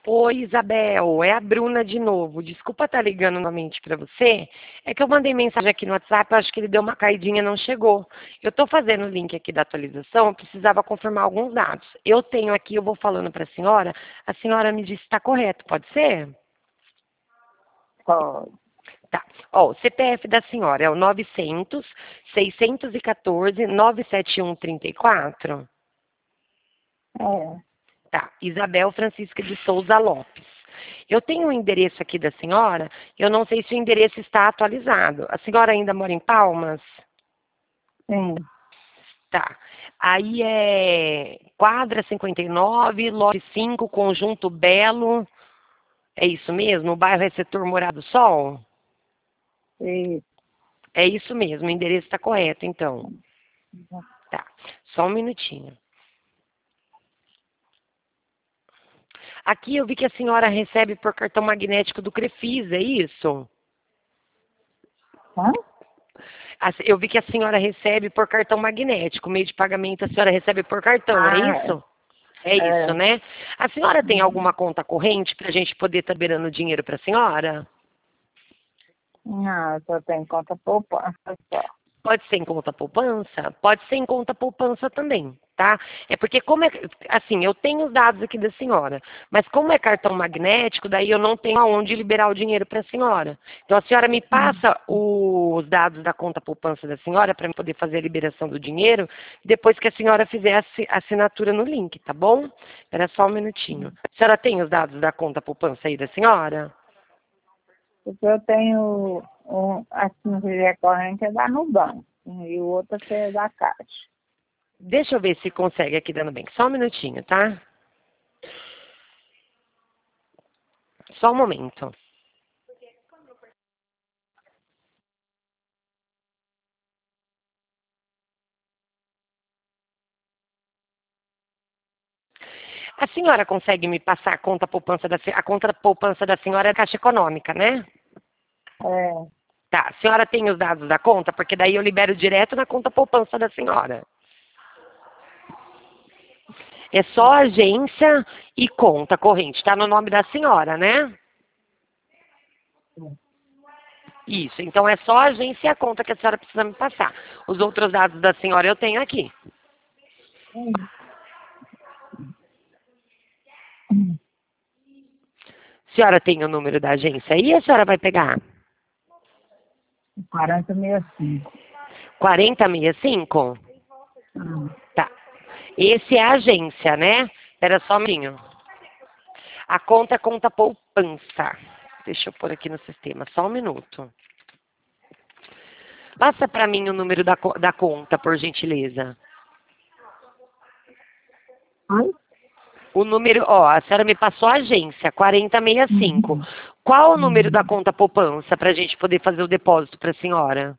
Oi, Isabel, é a Bruna de novo. Desculpa estar ligando novamente para você. É que eu mandei mensagem aqui no WhatsApp, eu acho que ele deu uma caidinha e não chegou. Eu estou fazendo o link aqui da atualização, eu precisava confirmar alguns dados. Eu tenho aqui, eu vou falando para a senhora me diz se está correto, pode ser? Pode. Tá. Ó, o CPF da senhora é o 900-614-97134. É. Tá, Isabel Francisca de Souza Lopes. Eu tenho um endereço aqui da senhora, eu não sei se o endereço está atualizado. A senhora ainda mora em Palmas? Sim. Tá. Aí é quadra 59, lote 5, Conjunto Belo. É isso mesmo? O bairro é Setor Morado do Sol? Isso. É isso mesmo, o endereço está correto, então. Tá, só um minutinho. Aqui eu vi que a senhora recebe por cartão magnético do Crefisa, é isso? Hã? Eu vi que a senhora recebe por cartão magnético, meio de pagamento a senhora recebe por cartão, é Ah, isso? É isso, é. né? A senhora tem Uhum. alguma conta corrente para a gente poder estar liberando dinheiro para a senhora? Não, só tem conta poupança só. Pode ser em conta poupança? Pode ser em conta poupança também, tá? É porque como é, assim, eu tenho os dados aqui da senhora, mas como é cartão magnético, daí eu não tenho aonde liberar o dinheiro para a senhora. Então a senhora me passa os dados da conta poupança da senhora para eu poder fazer a liberação do dinheiro, depois que a senhora fizer a assinatura no link, tá bom? Espera só um minutinho. A senhora tem os dados da conta poupança aí da senhora? Porque eu tenho assim, recorrente é da Nubank e o outro é da Caixa. Deixa eu ver se consegue aqui dando bem. Só um minutinho, tá? Só um momento. A senhora consegue me passar a conta poupança a conta poupança da senhora é Caixa Econômica, né? É. Tá, a senhora tem os dados da conta, porque daí eu libero direto na conta poupança da senhora. É só agência e conta corrente, tá no nome da senhora, né? Isso, então é só a agência e a conta que a senhora precisa me passar. Os outros dados da senhora eu tenho aqui. A senhora tem o número da agência aí, a senhora vai pegar 4065. 4065? Tá. Esse é a agência, né? Espera só um minutinho. A conta é conta poupança. Deixa eu pôr aqui no sistema, só um minuto. Passa para mim o número da conta, por gentileza. Ai? O número, ó, a senhora me passou a agência, 4065. Uhum. Qual o número da Uhum. conta poupança para a gente poder fazer o depósito para a senhora?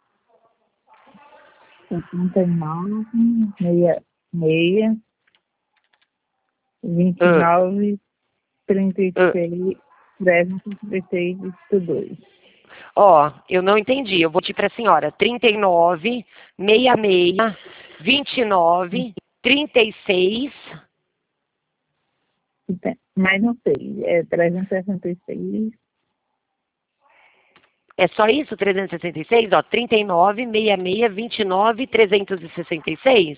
79, 66, Ah, 29, ah. 36, 10, 52. Ó, eu não entendi. Eu vou te para a senhora. 39, 66, 29, 36. Mas não sei, é 366. É só isso, 366? Ó, 39, 66, 29, 366?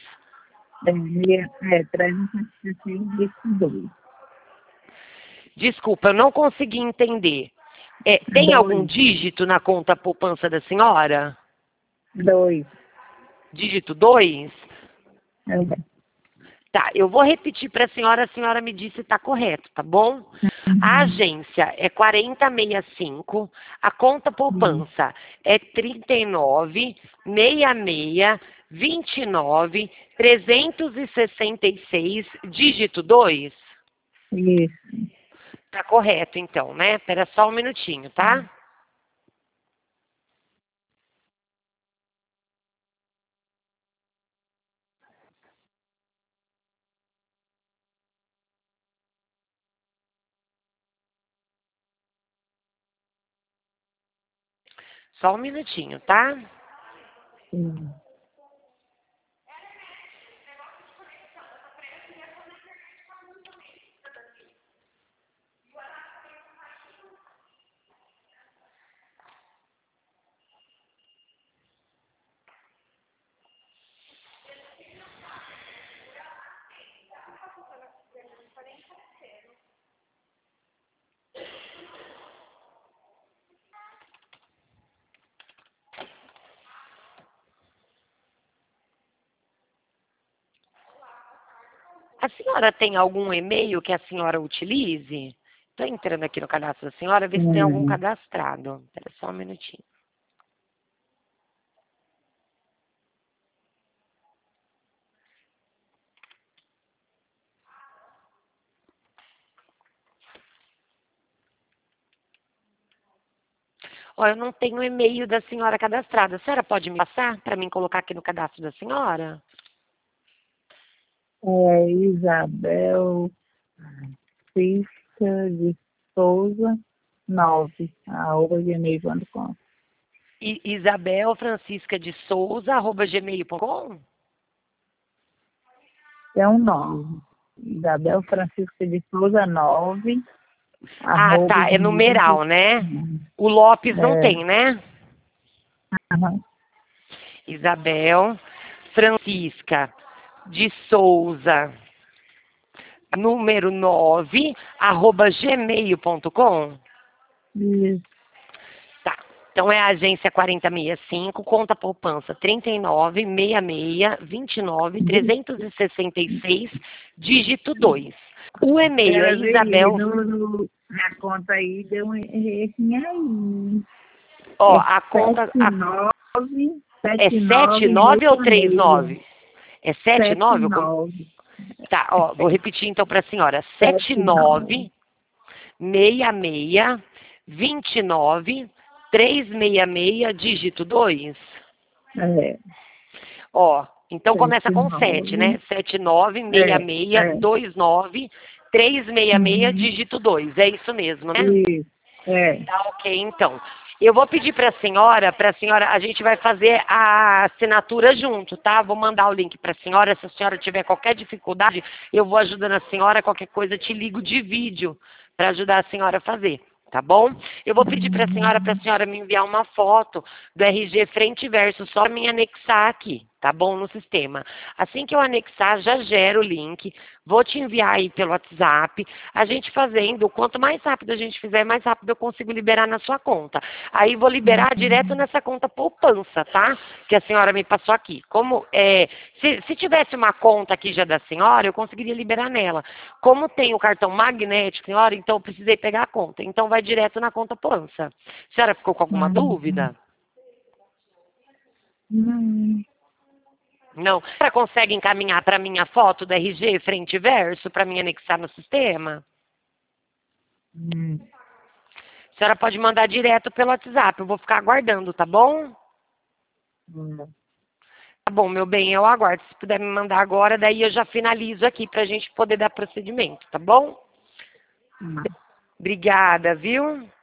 É 366, 22. Desculpa, eu não consegui entender. É, tem algum 2, dígito na conta poupança da senhora? 2. Dígito 2? É. Tá, eu vou repetir para a senhora me diz se está correto, tá bom? A Uhum. agência é 4065, a conta Isso. poupança é 39, 66, 29, 366, dígito 2. Isso. Tá correto, então, né? Espera só um minutinho, tá? Só um minutinho, tá? Sim. A senhora tem algum e-mail que a senhora utilize? Estou entrando aqui no cadastro da senhora, ver se tem algum cadastrado. Espera só um minutinho. Ó, eu não tenho e-mail da senhora cadastrado. A senhora pode me passar para mim colocar aqui no cadastro da senhora? É Isabel Francisca de Souza 9, @gmail.com. Isabel Francisca de Souza, @gmail.com? É um 9. Isabel Francisca de Souza 9, Ah, tá, é numeral, né? O Lopes não tem, né? Aham. Isabel Francisca de Souza, número 9, @gmail.com. Isso. Tá. Então é a agência 4065, conta poupança 39 66 29 29 366, dígito 2. O e-mail é Peraí, Isabel. na conta aí deu um errinho aí. Ó, É a conta. 79, É 79 ou 39? 69. É 79? 79. Tá, ó, vou repetir então para a senhora. 79. 79 66 29 366, dígito 2. É, Ó, então começa com 7, 79. né? 79 É, 66 é. 29 366, Uhum. dígito 2. É isso mesmo, né? Isso. É. Tá ok, então. Eu vou pedir para a senhora, a gente vai fazer a assinatura junto, tá? Vou mandar o link para a senhora. Se a senhora tiver qualquer dificuldade, eu vou ajudando a senhora. Qualquer coisa, eu te ligo de vídeo para ajudar a senhora a fazer, tá bom? Eu vou pedir para a senhora me enviar uma foto do RG frente e verso, só para me anexar aqui, tá bom? No sistema. Assim que eu anexar, já gero o link. Vou te enviar aí pelo WhatsApp. A gente fazendo, quanto mais rápido a gente fizer, mais rápido eu consigo liberar na sua conta. Aí vou liberar direto nessa conta poupança, tá? Que a senhora me passou aqui. Como se tivesse uma conta aqui já da senhora, eu conseguiria liberar nela. Como tem o cartão magnético, senhora, então eu precisei pegar a conta. Então vai direto na conta poupança. A senhora ficou com alguma dúvida? Hum. Não. A senhora consegue encaminhar para mim a foto do RG frente e verso para mim anexar no sistema? Hum. A senhora pode mandar direto pelo WhatsApp. Eu vou ficar aguardando, tá bom? Hum. Tá bom, meu bem, eu aguardo. Se puder me mandar agora, daí eu já finalizo aqui pra gente poder dar procedimento, tá bom? Hum. Obrigada, viu?